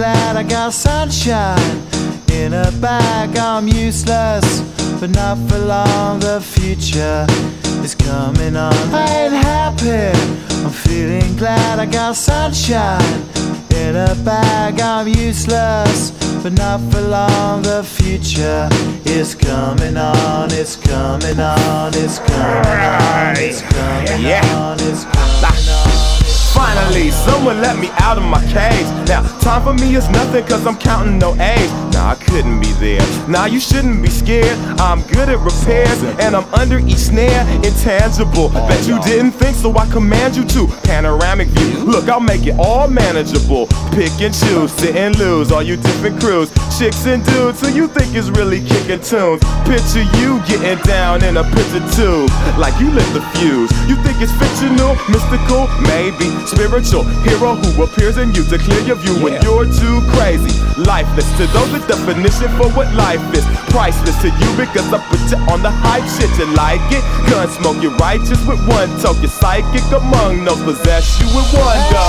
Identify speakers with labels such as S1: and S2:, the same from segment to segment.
S1: glad I got sunshine in a bag. I'm useless, but not for long. The future is coming on. I ain't happy, I'm feeling glad I got sunshine in a bag. I'm useless, but not for long. The future is coming on. It's coming on. It's coming on. It's coming on. It's coming on.
S2: Finally, someone let me out of my cage. Now, time for me is nothing cause I'm counting no A's. Nah, I couldn't be there. Nah, you shouldn't be scared. I'm good at repairs and I'm under each snare. Intangible, bet you didn't think, so I command you to. Panoramic view, look, I'll make it all manageable. Pick and choose, sit and lose, all you different crews. Chicks and dudes who you think is really kicking tunes. Picture you getting down in a picture tube, like you lit the fuse. You think it's fictional, mystical, maybe spiritual hero who appears in you to clear your view when you're too crazy. Lifeless to those, the definition for what life is. Priceless to you because I put you on the hype shit. You like it? Gun smoke, you're righteous with one toe. You're psychic among those, possess you with one go.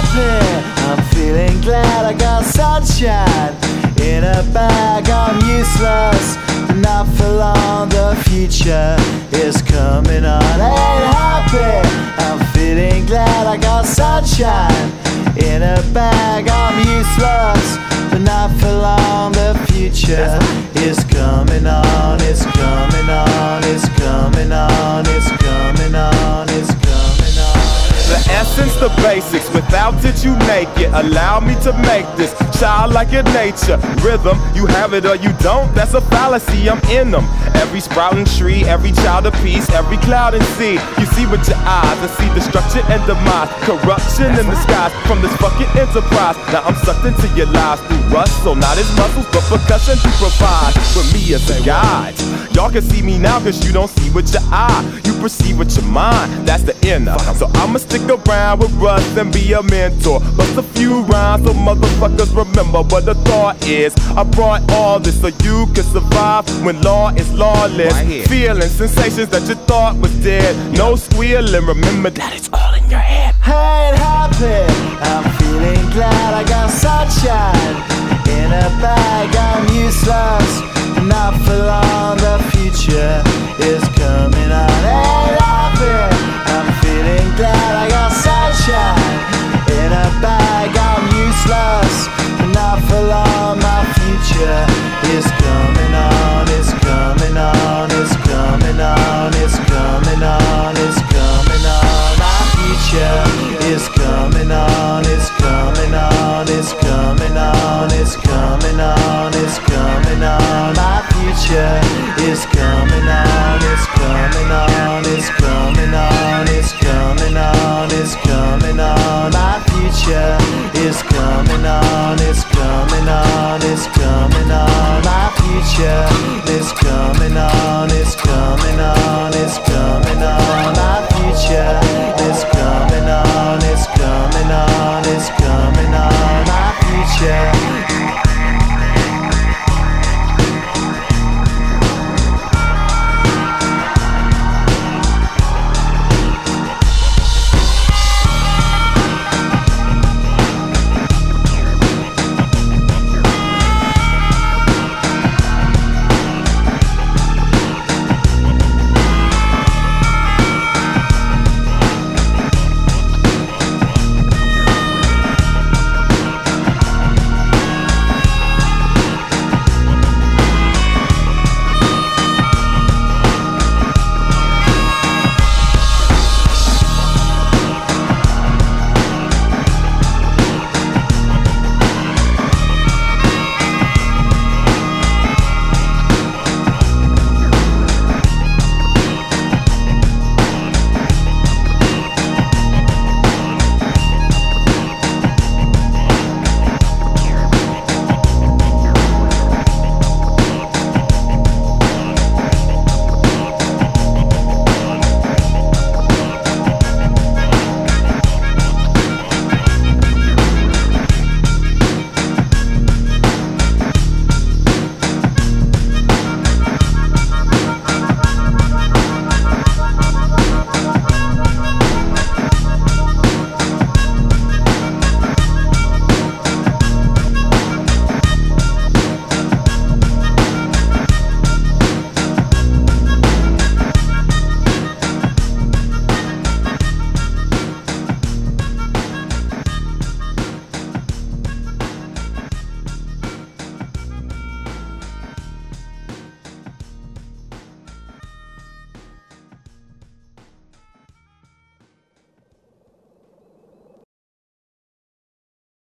S1: I'm feeling glad I got sunshine in a bag. I'm useless, not for long. The future is coming on. I ain't happy, I'm feeling glad I got sunshine in a bag. I'm useless, but not for long. The future is coming on. It's coming on. It's coming on. It's coming on. It's coming on.
S2: The essence, the basics, without it you make it. Allow me to make this childlike in nature. Rhythm, you have it or you don't, that's a fallacy, I'm in them. Every sprouting tree, every child of peace, every cloud and sea. You see with your eyes and see destruction and demise. Corruption in the skies from this fucking enterprise. Now I'm sucked into your lives through rust, so not his muscles, but percussion to provide with me as a guide. Y'all can see me now cause you don't see with your eye. You perceive with your mind, that's the inner. So I'ma stick around with Russ and be a mentor. Bust a few rhymes so motherfuckers remember what the thought is. I brought all this so you can survive when law is lawless. Feeling sensations that you thought was dead. No squealing, remember that it's all in your head.
S1: I ain't happy, I'm feeling glad I got sunshine in a bag. I'm useless, not for long. The future is coming on. I ain't happy, I'm feeling glad I got sunshine in a bag. I'm useless, not for long. My future is coming on. It's coming on. It's coming on. It's coming on. It's coming on. My future is coming on. It's coming on. It's coming on. It's coming on. It's coming on. My future is coming on. It's coming on. It's coming on. It's coming on. It's coming on. My future is coming on. It's coming on. It's coming on. My future